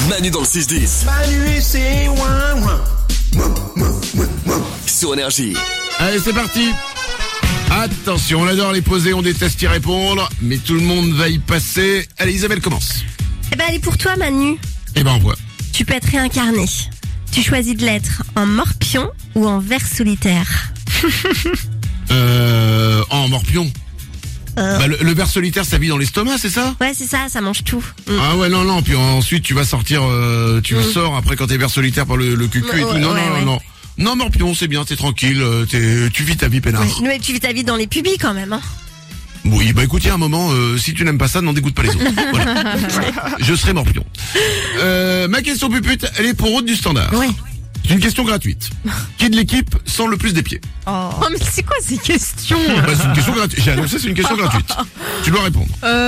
Manu dans le 6-10. Manu et c'est ouin Sur Énergie. Allez, c'est parti. Attention, on adore les poser, on déteste y répondre, mais tout le monde va y passer. Allez, Isabelle commence. Eh ben, elle est pour toi, Manu. Eh ben, on voit. Tu peux être réincarné. Tu choisis de l'être en morpion ou en ver solitaire. En morpion. Bah, le ver solitaire, ça vit dans l'estomac, c'est ça? Ouais, c'est ça mange tout. Ah ouais, non, puis ensuite tu vas sortir, tu sors après quand t'es ver solitaire par le cul et tout. Non, ouais. non. Non, morpion, c'est bien, t'es tranquille, tu vis ta vie peinard. Ouais, mais tu vis ta vie dans les pubis quand même, hein. Oui, bah écoute, il y a un moment, si tu n'aimes pas ça, n'en dégoûte pas les autres. Voilà. Je serai morpion. Ma question pupute, elle est pour Aude du Standard. Ouais. C'est une question gratuite. Qui de l'équipe sent le plus des pieds? Oh mais c'est quoi ces questions? Bah, c'est une question gratuite. J'ai annoncé, c'est une question gratuite. Tu dois répondre.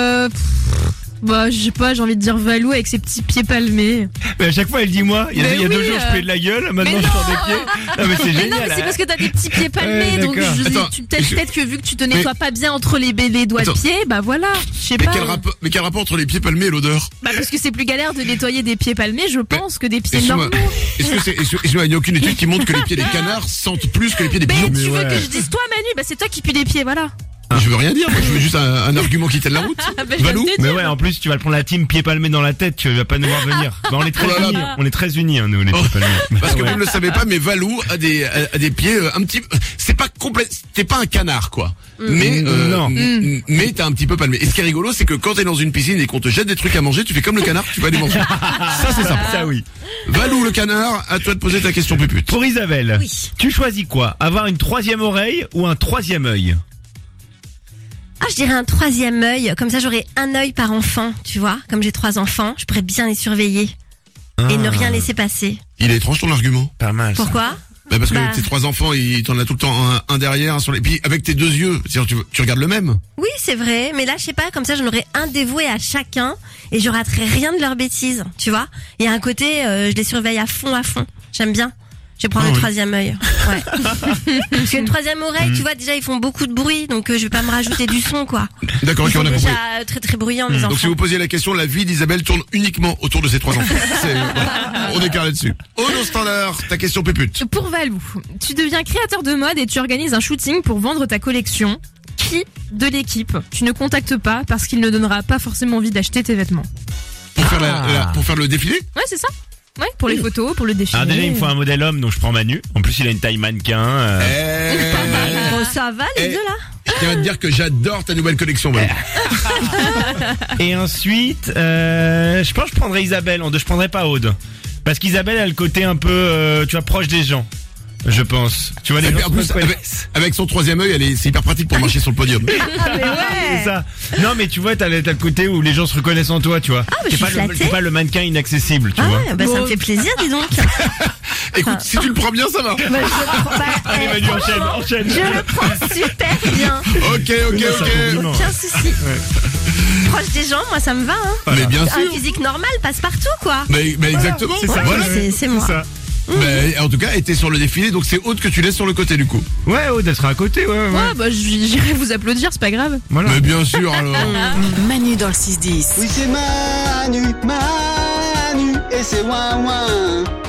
Bah je sais pas, j'ai envie de dire Valou avec ses petits pieds palmés. Mais à chaque fois elle dit moi, il y a 2 jours je fais de la gueule, maintenant je sors des pieds. Non mais c'est Mais génial. non, mais c'est parce que t'as des petits pieds palmés, donc d'accord. Attends, peut-être que vu que tu te nettoies pas bien entre les doigts de pied, bah voilà, je sais Mais pas. quel rapport entre les pieds palmés et l'odeur? Bah parce que c'est plus galère de nettoyer des pieds palmés, je pense, que des pieds Excuse-moi, normaux. il n'y a aucune étude qui montre que les pieds des canards sentent plus que les pieds des Mais pigeons? tu veux que je dise toi Manu? Bah c'est toi qui pues des pieds, voilà. Je veux rien dire, moi je veux juste un argument qui tienne la route. Bah, je viens de Valou? te Mais dire. ouais, en plus tu vas le prendre la team pieds palmés dans la tête, tu vas pas nous voir venir. Bah, on est très Oh là là. unis, on est très unis nous les pieds palmés. Parce que Ouais. vous ne le savez pas, mais Valou a des pieds un petit, c'est pas complet, t'es pas un canard quoi. Mais Non. mais t'as un petit peu palmé. Et ce qui est rigolo, c'est que quand t'es dans une piscine et qu'on te jette des trucs à manger, tu fais comme le canard, tu vas les manger. Ça c'est sympa. Ça oui. Valou le canard, à toi de poser ta question pupute. Pour Isabelle, Oui. tu choisis quoi? Avoir une 3e oreille ou un 3e œil? Ah, je dirais un 3e œil. Comme ça, j'aurais un œil par enfant, tu vois. Comme j'ai 3 enfants, je pourrais bien les surveiller. Et ne rien laisser passer. Il est étrange ton argument. Pas mal. Pourquoi? Bah parce que Bah. tes 3 enfants, t'en as tout le temps un derrière, un sur les. Puis avec tes 2 yeux, c'est-à-dire tu regardes le même. Oui, c'est vrai. Mais là, je sais pas, comme ça, j'en aurais un dévoué à chacun. Et je raterais rien de leurs bêtises, tu vois. Et à un côté, je les surveille à fond. J'aime bien. Je vais prendre le 3e œil. Ouais. Parce qu'une 3e oreille, tu vois, déjà, ils font beaucoup de bruit. Donc, je vais pas me rajouter du son, quoi. D'accord, ok, Ils sont on a compris. déjà très très bruyants, mes Donc si enfants. vous posiez la question, la vie d'Isabelle tourne uniquement autour de ses 3 enfants. Voilà. On est carré dessus. Aude au Standard, ta question pupute. Pour Valou, tu deviens créateur de mode et tu organises un shooting pour vendre ta collection. Qui de l'équipe tu ne contactes pas parce qu'il ne donnera pas forcément envie d'acheter tes vêtements? Pour faire le défilé? Ouais, c'est ça. Ouais, pour les photos, pour le défilé. Alors déjà il me faut un modèle homme, donc je prends Manu. En plus il a une taille mannequin. Bon, ça va, les Eh. deux, là? Je tiens à te dire que j'adore ta nouvelle collection, Valou. Et ensuite, je pense que je prendrais Isabelle. Je prendrais pas Aude. Parce qu'Isabelle a le côté un peu, tu vois, proche des gens. Je pense. Tu vois, les Et puis, gens en plus, se connaissent. avec son 3e œil, c'est hyper pratique pour marcher sur le podium. C'est ça. Non, mais tu vois, t'as le côté où les gens se reconnaissent en toi, tu vois. bah, je suis flattée. T'es pas le mannequin inaccessible, tu vois. Ah, bah, ça me fait plaisir, dis donc. Écoute, si tu le prends bien, ça va. Bah, je le prends pas. Allez, Manu, enchaîne. Je le prends super bien. Ok. Aucun souci. Proche des gens, moi, ça me va, hein. Mais bien Un sûr. physique normal passe partout, quoi. Mais exactement. c'est ça. Voilà. C'est moi. C'est ça. Mais en tout cas, était sur le défilé, donc c'est Aude que tu laisses sur le côté du coup. Ouais, Aude, elle sera à côté, ouais. Ouais, bah j'irai vous applaudir, c'est pas grave. Voilà. Mais bien sûr, alors. Manu dans le 6-10. Oui c'est Manu et c'est ouin